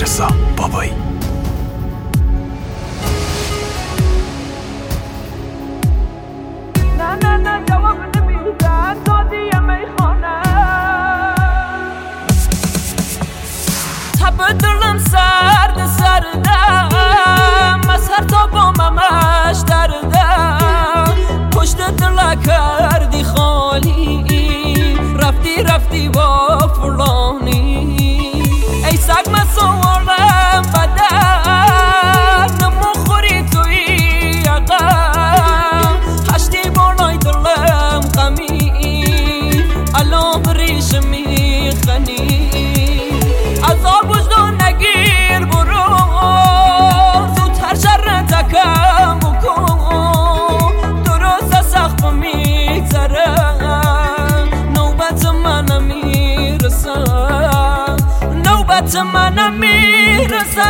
رضا بابایی. نه جواب نمیدن دادی میخانه تب دلم سردم از هر تا باممش دردم پشت دل کردی خالی رفتی با فلانی ای سگ مسوالم بدن نموخوری توی عقم هشتی بالای دلم غمی الان بریش میخنی عذاب وجدان نگیر برو زودتر شر تکم بکن درست سخت میگذره نوبت منم میرسه نوبت منم میرسه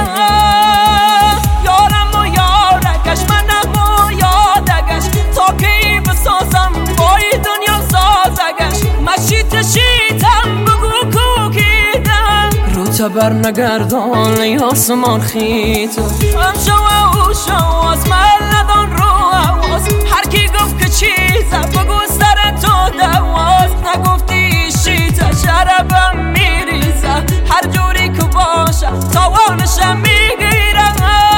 یارم و یارگش منم و یادگش تا کی بسازم بای دنیا سازگش مشیتم بگو کوکیدم رو تبر نگردان ای آسمان خیت امشو و اوشو از من ندان رو حواس هر کی گفت که چیزه بگو سر تو دواز نگفتی شیطه شربم میریزه هر جوری که باشه تاوانشم میگیرم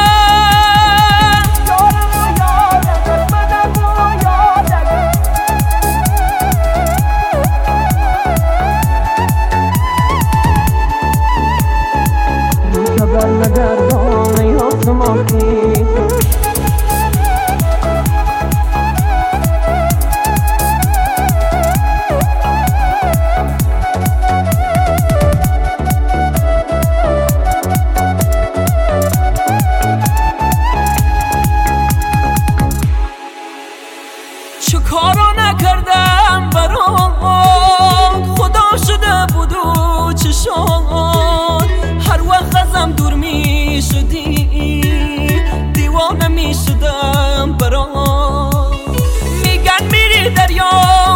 نگردان ای آسمان خیت چه کارا نکردم برات خدا شده بود و چشان هر وقت ازم دور می شدی دیوانه می شدم برات میگن میری دریا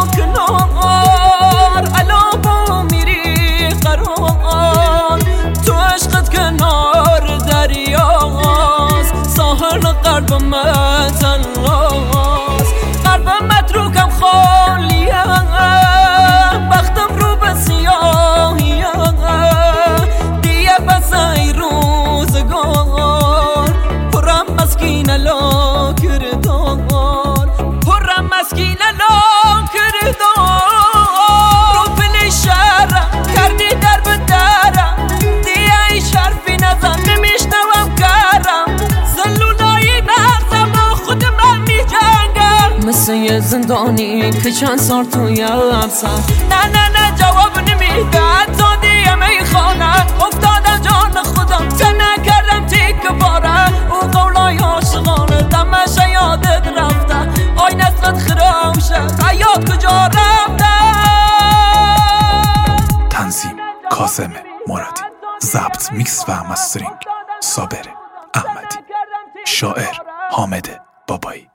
کنار الان با میری قرار تو عشقت کنار دریاست ساحل قلب من تنهاست قلب متروکم خالیه بختم رو به سیاهیه دیگه بس ای روزگار پرم مسکین لا کردار پرم مسکین لا کردار رو پلی شهرم کردی در به درم دیگه ای شرفی نزن نمیشنوم کرم زلولایی نزم با خود من میجنگم مثل یه زندانی که چند سال توی حبسم نه جواب نمیدن تا دیگه میخوانم افتادم جان خودم تنه کردم تیک باره او قولای عاشقانه دمش یادت رفته آی نسلت خرامشه حیات کجا رفته. تنظیم کاظم مرادی، ضبط میکس و مسترینگ صابر احمدی، شاعر حامد بابایی.